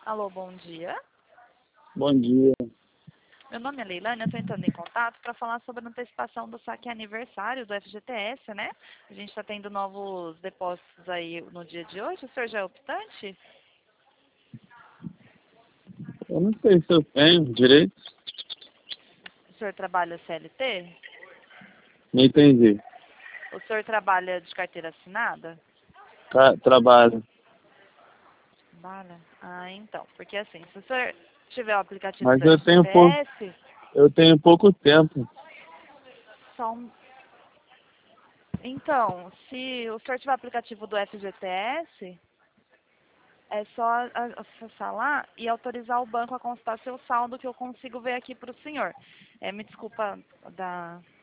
Alô, bom dia. Bom dia. Meu nome é Leilane, eu estou entrando em contato para falar sobre a antecipação do saque aniversário do FGTS, né? A gente está tendo novos depósitos aí no dia de hoje. O senhor já é optante? Eu não sei se eu tenho direito. O senhor trabalha CLT? Não entendi. O senhor trabalha de carteira assinada? Trabalho. Trabalha? Ah, então. Porque assim, se o senhor tiver o aplicativo Mas do FGTS, eu tenho pouco tempo. só um... Então, se o senhor tiver o aplicativo do FGTS, é só acessar lá e autorizar o banco a consultar seu saldo que eu consigo ver aqui para o senhor. Me desculpa da